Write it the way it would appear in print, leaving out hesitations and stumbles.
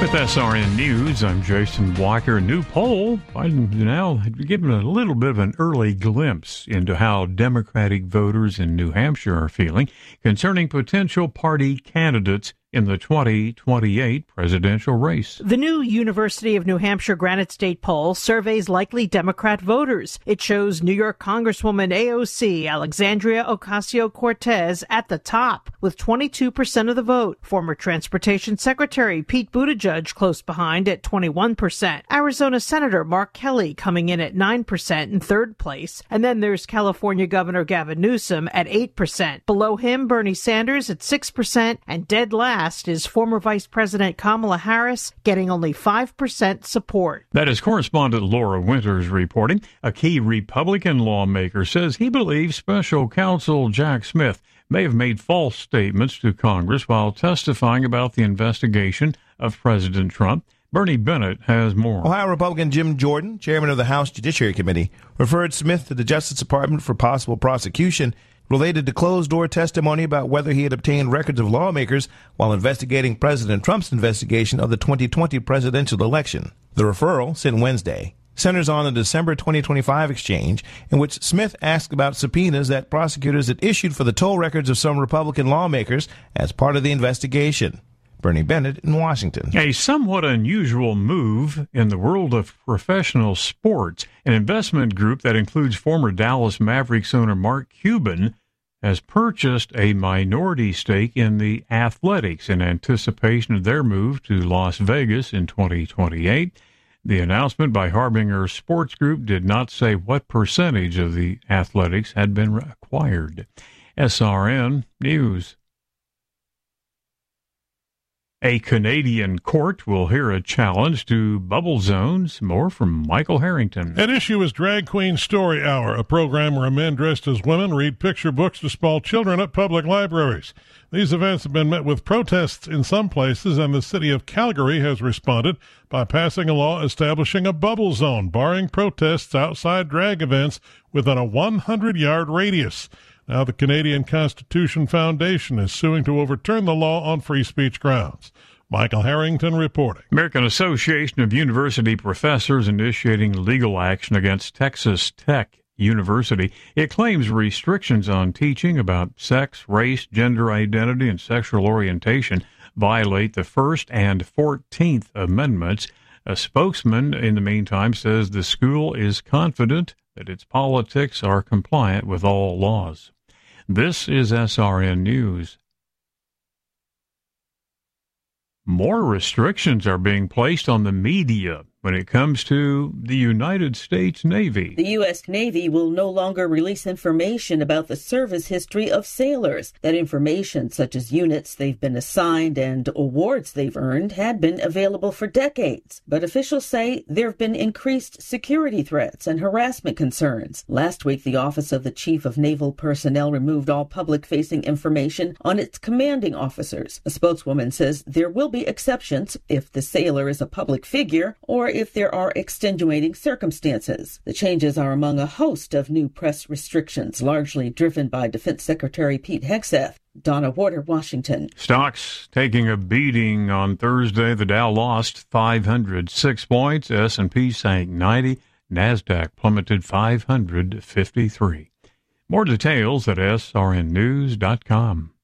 With SRN News, I'm Jason Walker. New poll, Biden now given a little bit of an early glimpse into how Democratic voters in New Hampshire are feeling concerning potential party candidates in the 2028 presidential race. The new University of New Hampshire Granite State poll surveys likely Democrat voters. It shows New York Congresswoman AOC Alexandria Ocasio-Cortez at the top with 22% of the vote. Former Transportation Secretary Pete Buttigieg close behind at 21%. Arizona Senator Mark Kelly coming in at 9% in third place. And then there's California Governor Gavin Newsom at 8%. Below him, Bernie Sanders at 6%, and dead last is former Vice President Kamala Harris, getting only 5% support. That is correspondent Laura Winters reporting. A key Republican lawmaker says he believes Special Counsel Jack Smith may have made false statements to Congress while testifying about the investigation of President Trump. Bernie Bennett has more. Ohio Republican Jim Jordan, chairman of the House Judiciary Committee, referred Smith to the Justice Department for possible prosecution related to closed-door testimony about whether he had obtained records of lawmakers while investigating President Trump's investigation of the 2020 presidential election. The referral, sent Wednesday, centers on the December 2025 exchange in which Smith asked about subpoenas that prosecutors had issued for the toll records of some Republican lawmakers as part of the investigation. Bernie Bennett in Washington. A somewhat unusual move in the world of professional sports. An investment group that includes former Dallas Mavericks owner Mark Cuban has purchased a minority stake in the Athletics in anticipation of their move to Las Vegas in 2028. The announcement by Harbinger Sports Group did not say what percentage of the Athletics had been acquired. SRN News. A Canadian court will hear a challenge to bubble zones. More from Michael Harrington. At issue is Drag Queen Story Hour, a program where men dressed as women read picture books to small children at public libraries. These events have been met with protests in some places, and the city of Calgary has responded by passing a law establishing a bubble zone, barring protests outside drag events within a 100-yard radius. Now the Canadian Constitution Foundation is suing to overturn the law on free speech grounds. Michael Harrington reporting. American Association of University Professors initiating legal action against Texas Tech University. It claims restrictions on teaching about sex, race, gender identity, and sexual orientation violate the First and 14th Amendments. A spokesman, in the meantime, says the school is confident that its politics are compliant with all laws. This is SRN News. More restrictions are being placed on the media when it comes to the United States Navy. The U.S. Navy will no longer release information about the service history of sailors. That information, such as units they've been assigned and awards they've earned, had been available for decades. But officials say there have been increased security threats and harassment concerns. Last week, the Office of the Chief of Naval Personnel removed all public-facing information on its commanding officers. A spokeswoman says there will be exceptions if the sailor is a public figure or if there are extenuating circumstances. The changes are among a host of new press restrictions, largely driven by Defense Secretary Pete Hegseth. Donna Warder, Washington. Stocks taking a beating on Thursday. The Dow lost 506 points. S&P sank 90. NASDAQ plummeted 553. More details at srnnews.com.